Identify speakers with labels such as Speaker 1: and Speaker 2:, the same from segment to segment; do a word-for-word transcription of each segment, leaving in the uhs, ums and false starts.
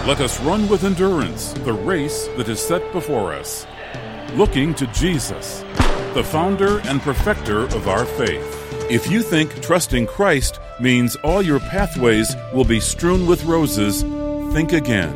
Speaker 1: Let us run with endurance the race that is set before us, looking to Jesus, the founder and perfecter of our faith. If you think trusting Christ means all your pathways will be strewn with roses, think again.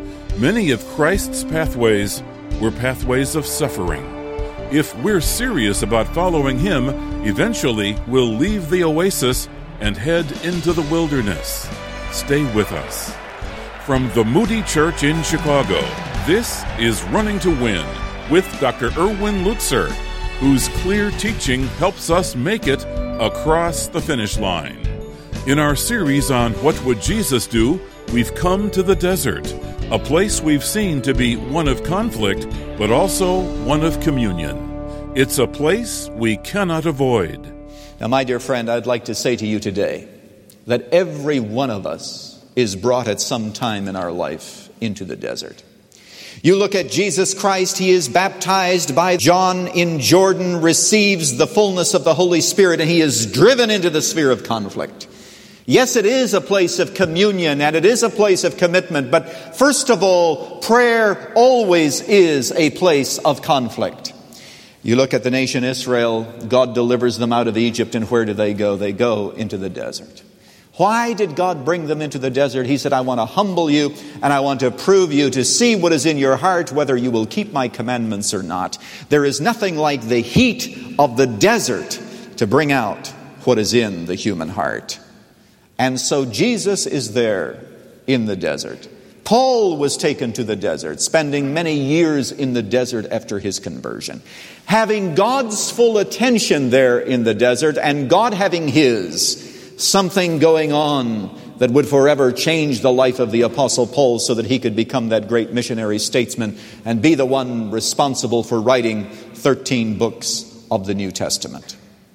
Speaker 1: Many of Christ's pathways were pathways of suffering. If we're serious about following Him, eventually we'll leave the oasis and head into the wilderness. Stay with us. From the Moody Church in Chicago, this is Running to Win with Doctor Erwin Lutzer, whose clear teaching helps us make it across the finish line. In our series on What Would Jesus Do?, we've come to the desert, a place we've seen to be one of conflict, but also one of communion. It's a place we cannot avoid.
Speaker 2: Now, my dear friend, I'd like to say to you today that every one of us is brought at some time in our life into the desert. You look at Jesus Christ, He is baptized by John in Jordan, receives the fullness of the Holy Spirit, and He is driven into the sphere of conflict. Yes, it is a place of communion, and it is a place of commitment, but first of all, prayer always is a place of conflict. You look at the nation Israel, God delivers them out of Egypt, and where do they go? They go into the desert. Why did God bring them into the desert? He said, I want to humble you, and I want to prove you to see what is in your heart, whether you will keep my commandments or not. There is nothing like the heat of the desert to bring out what is in the human heart. And so Jesus is there in the desert. Paul was taken to the desert, spending many years in the desert after his conversion, having God's full attention there in the desert, and God having His. Something going on that would forever change the life of the Apostle Paul so that he could become that great missionary statesman and be the one responsible for writing thirteen books of the New Testament.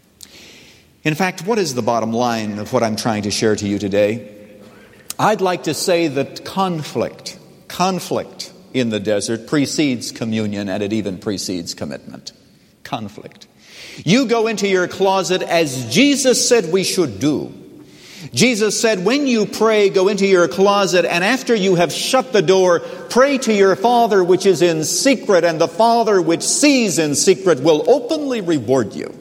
Speaker 2: In fact, what is the bottom line of what I'm trying to share to you today? I'd like to say that conflict, conflict in the desert precedes communion, and it even precedes commitment. Conflict. You go into your closet as Jesus said we should do. Jesus said, when you pray, go into your closet, and after you have shut the door, pray to your Father which is in secret, and the Father which sees in secret will openly reward you.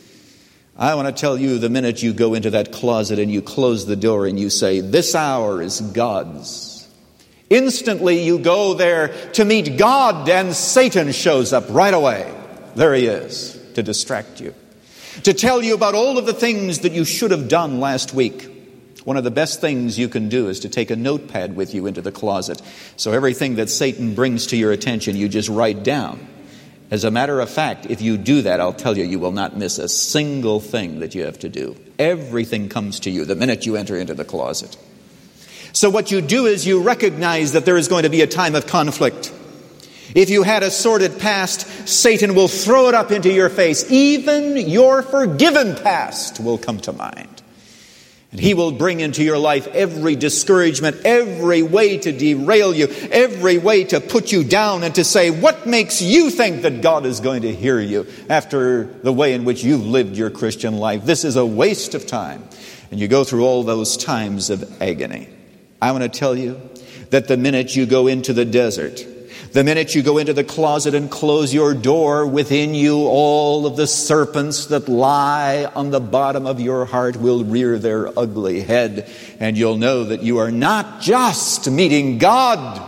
Speaker 2: I want to tell you, the minute you go into that closet and you close the door and you say, this hour is God's, instantly you go there to meet God, and Satan shows up right away. There he is, to distract you, to tell you about all of the things that you should have done last week. One of the best things you can do is to take a notepad with you into the closet. So everything that Satan brings to your attention, you just write down. As a matter of fact, if you do that, I'll tell you, you will not miss a single thing that you have to do. Everything comes to you the minute you enter into the closet. So what you do is you recognize that there is going to be a time of conflict. If you had a sordid past, Satan will throw it up into your face. Even your forgiven past will come to mind. And he will bring into your life every discouragement, every way to derail you, every way to put you down and to say, what makes you think that God is going to hear you after the way in which you've lived your Christian life? This is a waste of time. And you go through all those times of agony. I want to tell you that the minute you go into the desert, the minute you go into the closet and close your door, within you all of the serpents that lie on the bottom of your heart will rear their ugly head, and you'll know that you are not just meeting God.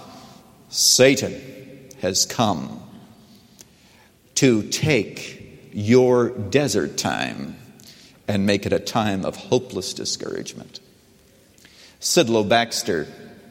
Speaker 2: Satan has come to take your desert time and make it a time of hopeless discouragement. Sidlow Baxter,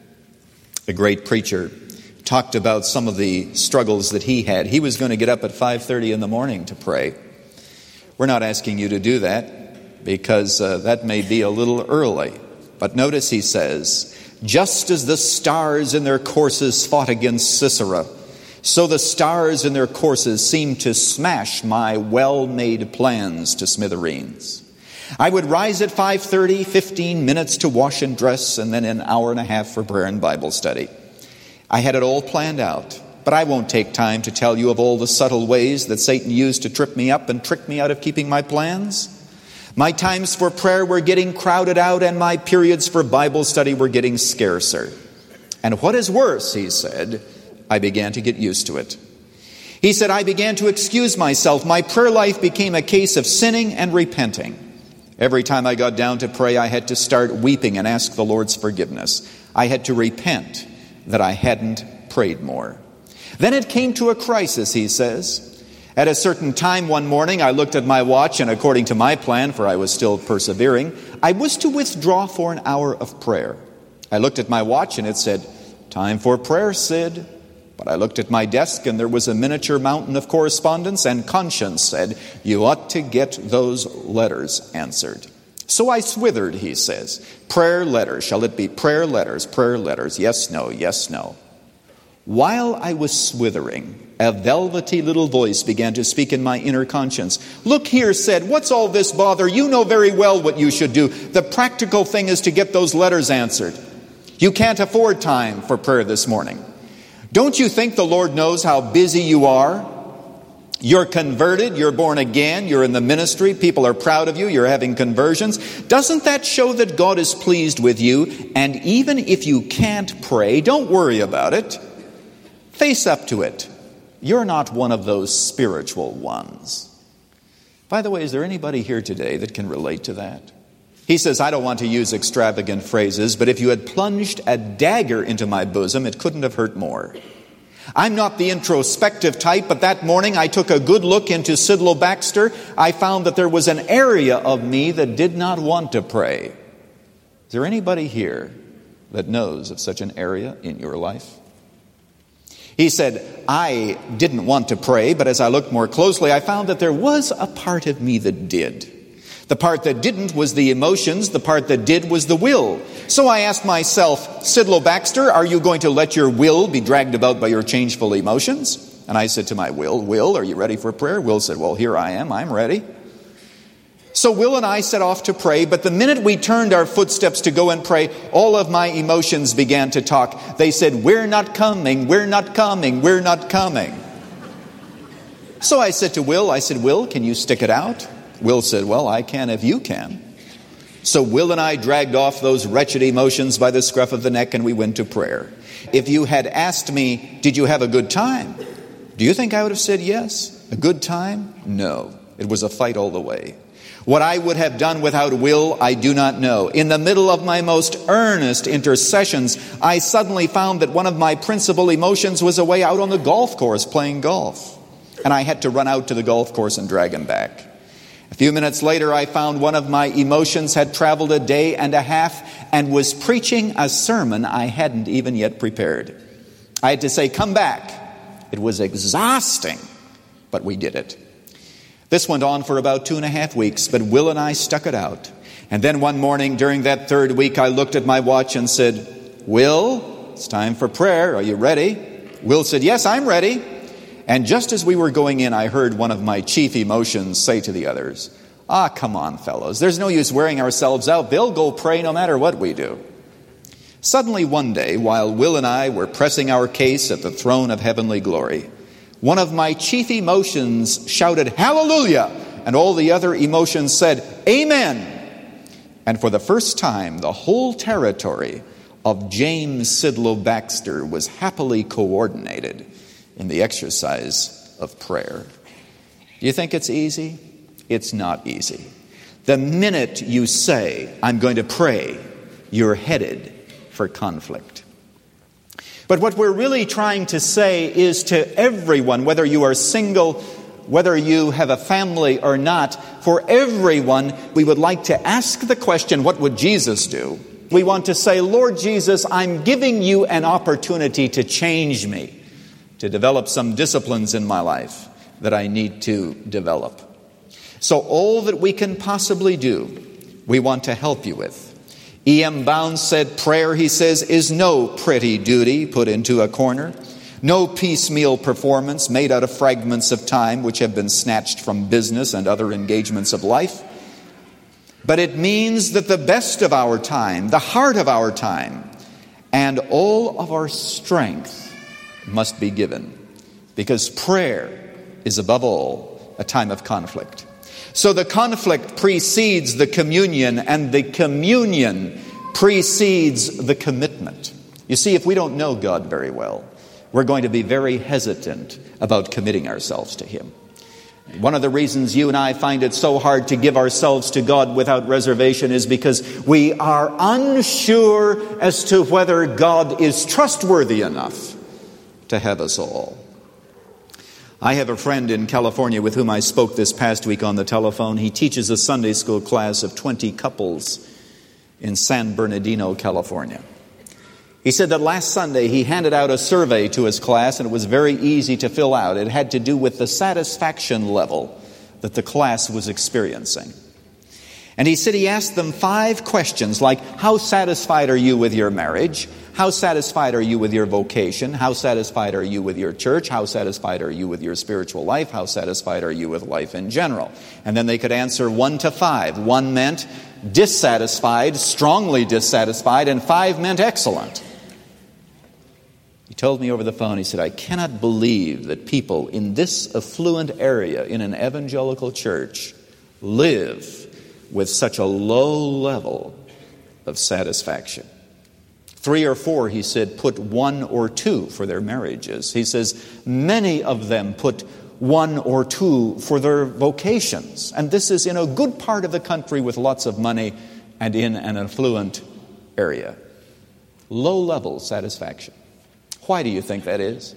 Speaker 2: a great preacher, talked about some of the struggles that he had. He was going to get up at five thirty in the morning to pray. We're not asking you to do that because uh, that may be a little early. But notice he says, just as the stars in their courses fought against Sisera, so the stars in their courses seemed to smash my well-made plans to smithereens. I would rise at five thirty, fifteen minutes to wash and dress, and then an hour and a half for prayer and Bible study. I had it all planned out, but I won't take time to tell you of all the subtle ways that Satan used to trip me up and trick me out of keeping my plans. My times for prayer were getting crowded out, and my periods for Bible study were getting scarcer. And what is worse, he said, I began to get used to it. He said, I began to excuse myself. My prayer life became a case of sinning and repenting. Every time I got down to pray, I had to start weeping and ask the Lord's forgiveness. I had to repent that I hadn't prayed more. Then it came to a crisis, he says. At a certain time one morning, I looked at my watch, and according to my plan, for I was still persevering, I was to withdraw for an hour of prayer. I looked at my watch, and it said, time for prayer, Sid. But I looked at my desk, and there was a miniature mountain of correspondence, and conscience said, you ought to get those letters answered. So I swithered, he says. Prayer letters. Shall it be prayer letters? Prayer letters. Yes, no, yes, no. While I was swithering, a velvety little voice began to speak in my inner conscience. Look here, said, what's all this bother? You know very well what you should do. The practical thing is to get those letters answered. You can't afford time for prayer this morning. Don't you think the Lord knows how busy you are? You're converted, you're born again, you're in the ministry, people are proud of you, you're having conversions. Doesn't that show that God is pleased with you? And even if you can't pray, don't worry about it. Face up to it. You're not one of those spiritual ones. By the way, is there anybody here today that can relate to that? He says, I don't want to use extravagant phrases, but if you had plunged a dagger into my bosom, it couldn't have hurt more. I'm not the introspective type, but that morning I took a good look into Sidlow Baxter. I found that there was an area of me that did not want to pray. Is there anybody here that knows of such an area in your life? He said, I didn't want to pray, but as I looked more closely, I found that there was a part of me that did. The part that didn't was the emotions. The part that did was the will. So I asked myself, Sidlow Baxter, are you going to let your will be dragged about by your changeful emotions? And I said to my will, Will, are you ready for prayer? Will said, well, here I am. I'm ready. So Will and I set off to pray, but the minute we turned our footsteps to go and pray, all of my emotions began to talk. They said, we're not coming, we're not coming, we're not coming. So I said to Will, I said, Will, can you stick it out? Will said, well, I can if you can. So Will and I dragged off those wretched emotions by the scruff of the neck, and we went to prayer. If you had asked me, did you have a good time? Do you think I would have said yes? A good time? No. It was a fight all the way. What I would have done without Will, I do not know. In the middle of my most earnest intercessions, I suddenly found that one of my principal emotions was away out on the golf course playing golf. And I had to run out to the golf course and drag him back. A few minutes later, I found one of my emotions had traveled a day and a half and was preaching a sermon I hadn't even yet prepared. I had to say, come back. It was exhausting, but we did it. This went on for about two and a half weeks, but Will and I stuck it out. And then one morning during that third week, I looked at my watch and said, Will, it's time for prayer. Are you ready? Will said, yes, I'm ready. And just as we were going in, I heard one of my chief emotions say to the others, ah, come on, fellows. There's no use wearing ourselves out. They'll go pray no matter what we do. Suddenly one day, while Will and I were pressing our case at the throne of heavenly glory, one of my chief emotions shouted, hallelujah! And all the other emotions said, amen! And for the first time, the whole territory of James Sidlow Baxter was happily coordinated in the exercise of prayer. Do you think it's easy? It's not easy. The minute you say, I'm going to pray, you're headed for conflict. But what we're really trying to say is to everyone, whether you are single, whether you have a family or not, for everyone, we would like to ask the question, what would Jesus do? We want to say, Lord Jesus, I'm giving you an opportunity to change me, to develop some disciplines in my life that I need to develop. So all that we can possibly do, we want to help you with. E M Bounds said prayer, he says, is no pretty duty put into a corner, no piecemeal performance made out of fragments of time which have been snatched from business and other engagements of life. But it means that the best of our time, the heart of our time, and all of our strength must be given, because prayer is above all a time of conflict. So the conflict precedes the communion, and the communion precedes the commitment. You see, if we don't know God very well, we're going to be very hesitant about committing ourselves to Him. One of the reasons you and I find it so hard to give ourselves to God without reservation is because we are unsure as to whether God is trustworthy enough to have us all. I have a friend in California with whom I spoke this past week on the telephone. He teaches a Sunday school class of twenty couples in San Bernardino, California. He said that last Sunday he handed out a survey to his class, and it was very easy to fill out. It had to do with the satisfaction level that the class was experiencing. And he said he asked them five questions like, how satisfied are you with your marriage? How satisfied are you with your vocation? How satisfied are you with your church? How satisfied are you with your spiritual life? How satisfied are you with life in general? And then they could answer one to five. One meant dissatisfied, strongly dissatisfied, and five meant excellent. He told me over the phone, he said, I cannot believe that people in this affluent area in an evangelical church live with such a low level of satisfaction. Three or four, he said, put one or two for their marriages. He says, many of them put one or two for their vocations. And this is in a good part of the country with lots of money and in an affluent area. Low-level satisfaction. Why do you think that is?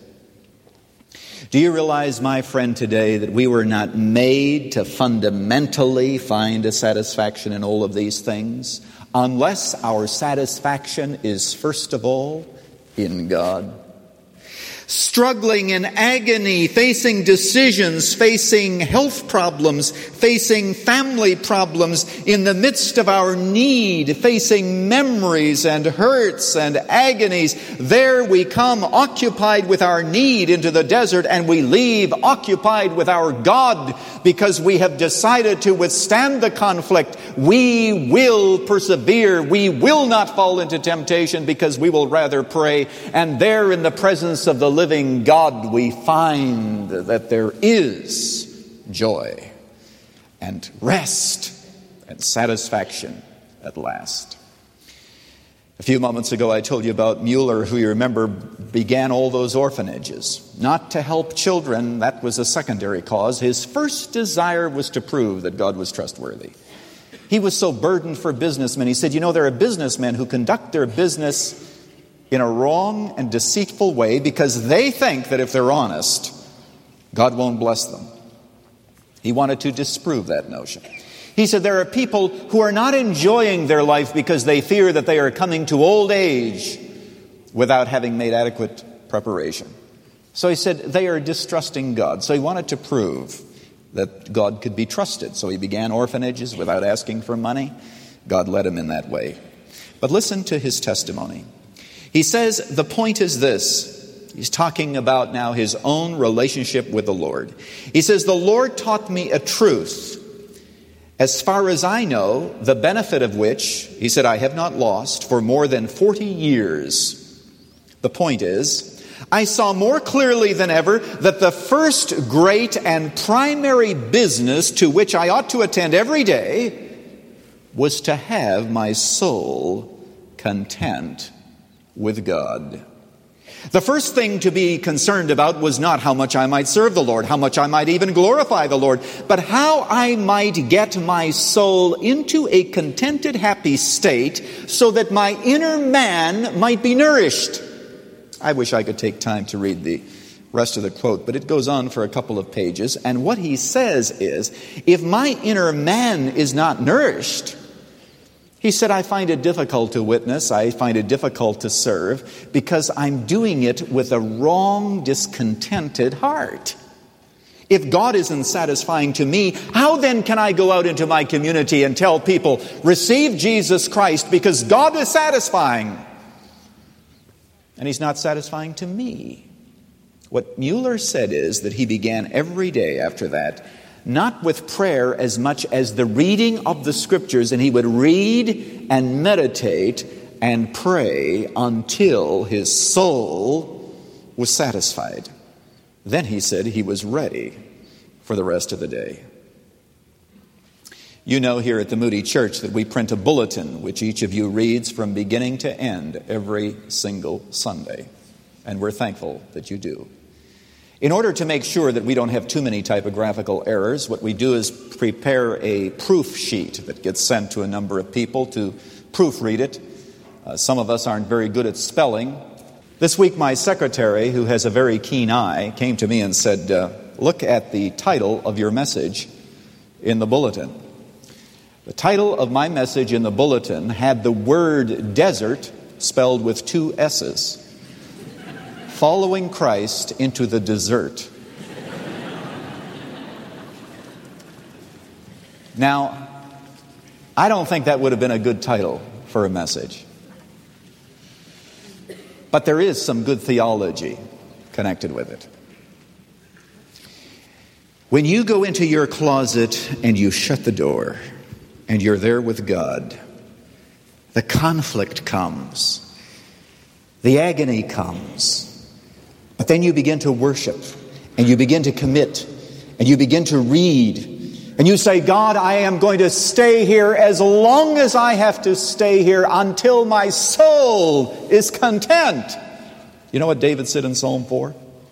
Speaker 2: Do you realize, my friend, today that we were not made to fundamentally find a satisfaction in all of these things unless our satisfaction is, first of all, in God? Struggling in agony, facing decisions, facing health problems, facing family problems, in the midst of our need, facing memories and hurts and agonies. There we come occupied with our need into the desert, and we leave occupied with our God because we have decided to withstand the conflict. We will persevere. We will not fall into temptation because we will rather pray. And there in the presence of the living God, we find that there is joy and rest and satisfaction at last. A few moments ago, I told you about Mueller, who you remember began all those orphanages. Not to help children, that was a secondary cause. His first desire was to prove that God was trustworthy. He was so burdened for businessmen. He said, you know, there are businessmen who conduct their business in a wrong and deceitful way because they think that if they're honest, God won't bless them. He wanted to disprove that notion. He said there are people who are not enjoying their life because they fear that they are coming to old age without having made adequate preparation. So he said they are distrusting God. So he wanted to prove that God could be trusted. So he began orphanages without asking for money. God led him in that way. But listen to his testimony. He says the point is this. He's talking about now his own relationship with the Lord. He says, the Lord taught me a truth, as far as I know, the benefit of which, he said, I have not lost for more than forty years. The point is, I saw more clearly than ever that the first great and primary business to which I ought to attend every day was to have my soul content with God. The first thing to be concerned about was not how much I might serve the Lord, how much I might even glorify the Lord, but how I might get my soul into a contented, happy state so that my inner man might be nourished. I wish I could take time to read the rest of the quote, but it goes on for a couple of pages. And what he says is, if my inner man is not nourished, he said, I find it difficult to witness, I find it difficult to serve, because I'm doing it with a wrong, discontented heart. If God isn't satisfying to me, how then can I go out into my community and tell people, receive Jesus Christ, because God is satisfying? And He's not satisfying to me. What Mueller said is that he began every day after that, not with prayer as much as the reading of the Scriptures, and he would read and meditate and pray until his soul was satisfied. Then he said he was ready for the rest of the day. You know here at the Moody Church that we print a bulletin which each of you reads from beginning to end every single Sunday. And we're thankful that you do. In order to make sure that we don't have too many typographical errors, what we do is prepare a proof sheet that gets sent to a number of people to proofread it. Uh, some of us aren't very good at spelling. This week my secretary, who has a very keen eye, came to me and said, uh, look at the title of your message in the bulletin. The title of my message in the bulletin had the word desert spelled with two S's. Following Christ into the desert. Now, I don't think that would have been a good title for a message. But there is some good theology connected with it. When you go into your closet and you shut the door and you're there with God, the conflict comes. The agony comes. But then you begin to worship, and you begin to commit, and you begin to read, and you say, God, I am going to stay here as long as I have to stay here until my soul is content. You know what David said in Psalm four?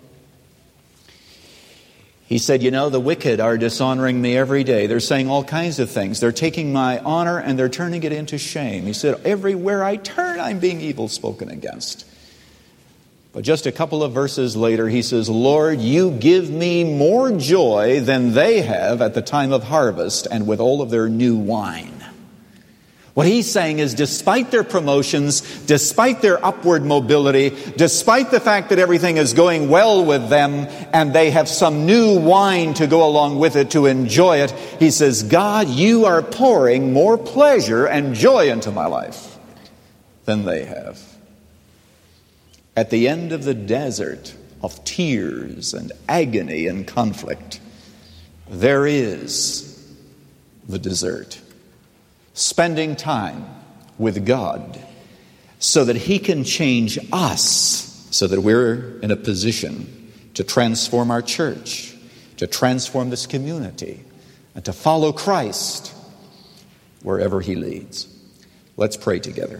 Speaker 2: He said, you know, the wicked are dishonoring me every day. They're saying all kinds of things. They're taking my honor and they're turning it into shame. He said, everywhere I turn, I'm being evil spoken against. But just a couple of verses later, he says, Lord, you give me more joy than they have at the time of harvest and with all of their new wine. What he's saying is, despite their promotions, despite their upward mobility, despite the fact that everything is going well with them and they have some new wine to go along with it to enjoy it, he says, God, you are pouring more pleasure and joy into my life than they have. At the end of the desert of tears and agony and conflict, there is the desert. Spending time with God so that He can change us so that we're in a position to transform our church, to transform this community, and to follow Christ wherever He leads. Let's pray together.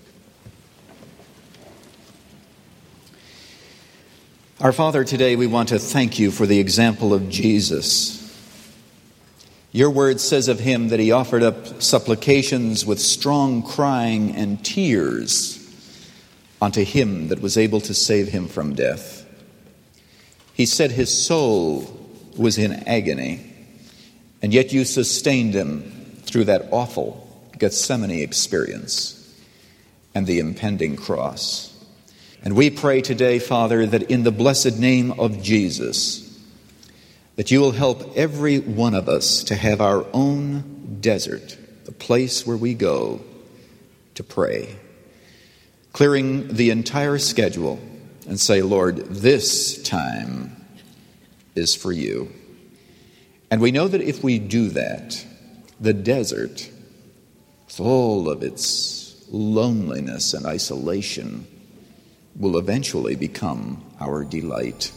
Speaker 2: Our Father, today we want to thank you for the example of Jesus. Your word says of him that he offered up supplications with strong crying and tears unto him that was able to save him from death. He said his soul was in agony, and yet you sustained him through that awful Gethsemane experience and the impending cross. And we pray today, Father, that in the blessed name of Jesus, that you will help every one of us to have our own desert, the place where we go to pray, clearing the entire schedule and say, Lord, this time is for you. And we know that if we do that, the desert, with all of its loneliness and isolation, will eventually become our delight.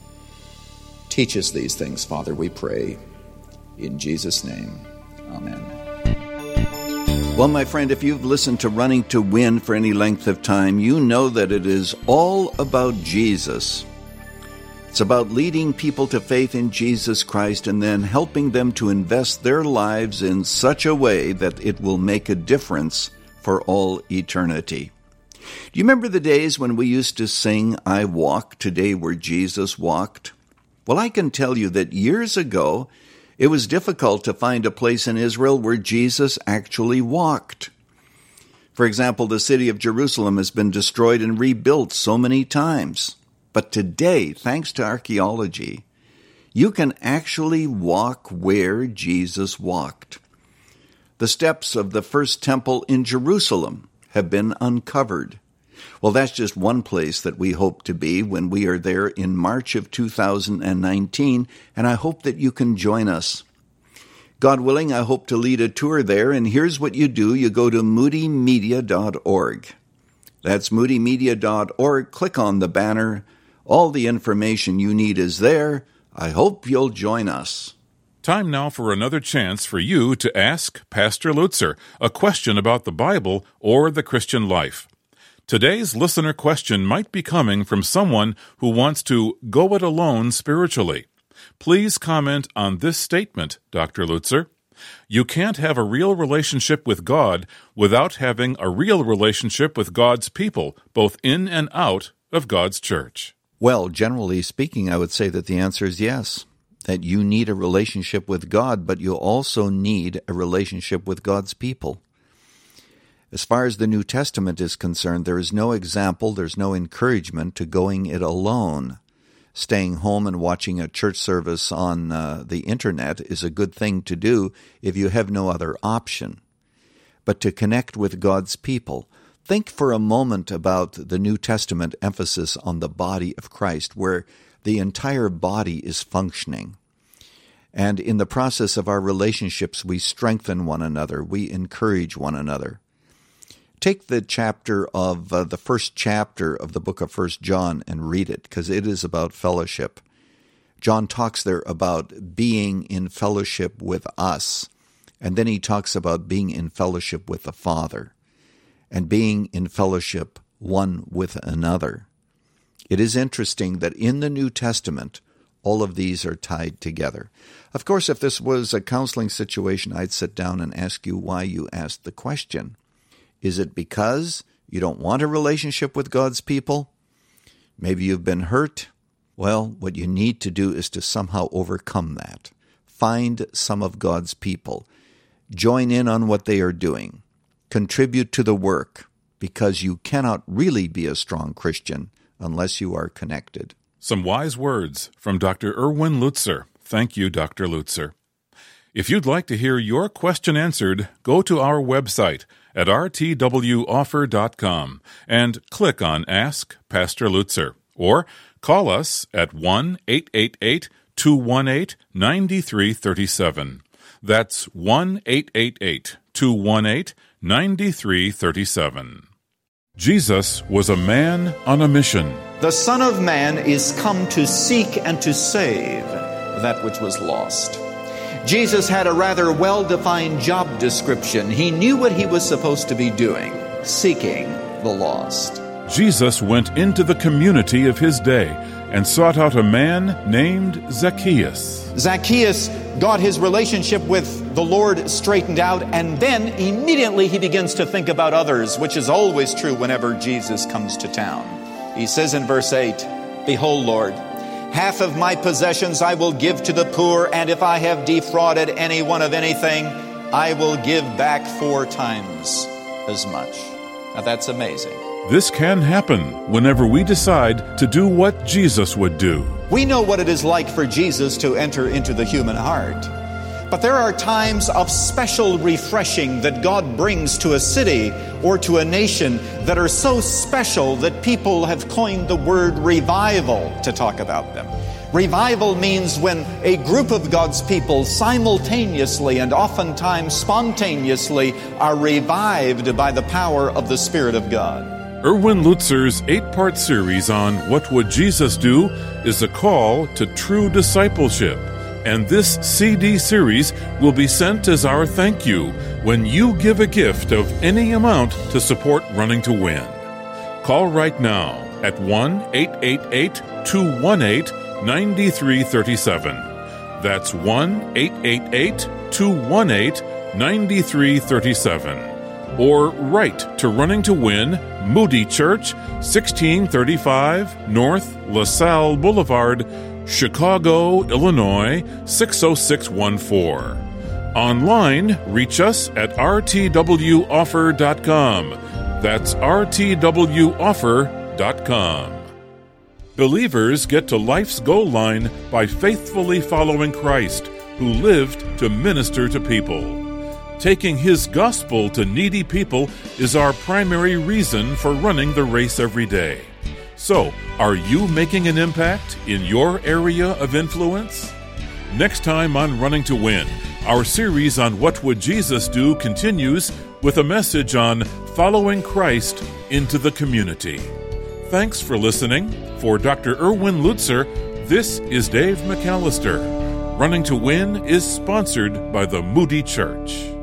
Speaker 2: Teach us these things, Father, we pray. In Jesus' name, amen.
Speaker 3: Well, my friend, if you've listened to Running to Win for any length of time, you know that it is all about Jesus. It's about leading people to faith in Jesus Christ and then helping them to invest their lives in such a way that it will make a difference for all eternity. Do you remember the days when we used to sing, I Walk Today Where Jesus Walked? Well, I can tell you that years ago, it was difficult to find a place in Israel where Jesus actually walked. For example, the city of Jerusalem has been destroyed and rebuilt so many times. But today, thanks to archaeology, you can actually walk where Jesus walked. The steps of the first temple in Jerusalem have been uncovered. Well, that's just one place that we hope to be when we are there in March of two thousand nineteen, and I hope that you can join us. God willing, I hope to lead a tour there, and here's what you do. You go to moody media dot org. That's moody media dot org. Click on the banner. All the information you need is there. I hope you'll join us.
Speaker 1: Time now for another chance for you to ask Pastor Lutzer a question about the Bible or the Christian life. Today's listener question might be coming from someone who wants to go it alone spiritually. Please comment on this statement, Doctor Lutzer. You can't have a real relationship with God without having a real relationship with God's people, both in and out of God's church.
Speaker 3: Well, generally speaking, I would say that the answer is yes, that you need a relationship with God, but you also need a relationship with God's people. As far as the New Testament is concerned, there is no example, there's no encouragement to going it alone. Staying home and watching a church service on uh, the internet is a good thing to do if you have no other option. But to connect with God's people, think for a moment about the New Testament emphasis on the body of Christ, where the entire body is functioning. And in the process of our relationships, we strengthen one another, we encourage one another. Take the chapter of uh, the first chapter of the book of First John and read it, because it is about fellowship. John talks there about being in fellowship with us, and then he talks about being in fellowship with the Father, and being in fellowship one with another. It is interesting that in the New Testament, all of these are tied together. Of course, if this was a counseling situation, I'd sit down and ask you why you asked the question. Is it because you don't want a relationship with God's people? Maybe you've been hurt? Well, what you need to do is to somehow overcome that. Find some of God's people. Join in on what they are doing. Contribute to the work, because you cannot really be a strong Christian unless you are connected.
Speaker 1: Some wise words from Doctor Erwin Lutzer. Thank you, Doctor Lutzer. If you'd like to hear your question answered, go to our website at r t w offer dot com and click on Ask Pastor Lutzer, or call us at one eight eight eight, two one eight, nine three three seven. That's one eight eight eight, two one eight, nine three three seven. Jesus was a man on a mission.
Speaker 2: The Son of Man is come to seek and to save that which was lost. Jesus had a rather well-defined job description. He knew what he was supposed to be doing, seeking the lost.
Speaker 1: Jesus went into the community of his day and sought out a man named Zacchaeus.
Speaker 2: Zacchaeus got his relationship with the Lord straightened out, and then immediately he begins to think about others, which is always true whenever Jesus comes to town. He says in verse eight, "Behold, Lord, half of my possessions I will give to the poor, and if I have defrauded anyone of anything, I will give back four times as much." Now that's amazing.
Speaker 1: This can happen whenever we decide to do what Jesus would do.
Speaker 2: We know what it is like for Jesus to enter into the human heart. But there are times of special refreshing that God brings to a city or to a nation that are so special that people have coined the word revival to talk about them. Revival means when a group of God's people simultaneously and oftentimes spontaneously are revived by the power of the Spirit of God.
Speaker 1: Erwin Lutzer's eight-part series on What Would Jesus Do is a call to true discipleship. And this C D series will be sent as our thank you when you give a gift of any amount to support Running to Win. Call right now at one eight eight eight, two one eight, nine three three seven. That's one eight eight eight, two one eight, nine three three seven. Or write to Running to Win, Moody Church, sixteen thirty-five North LaSalle Boulevard, Chicago, Illinois, six oh six one four. Online, reach us at r t w offer dot com. That's r t w offer dot com. Believers get to life's goal line by faithfully following Christ, who lived to minister to people. Taking His gospel to needy people is our primary reason for running the race every day. So, are you making an impact in your area of influence? Next time on Running to Win, our series on What Would Jesus Do continues with a message on following Christ into the community. Thanks for listening. For Doctor Erwin Lutzer, this is Dave McAllister. Running to Win is sponsored by the Moody Church.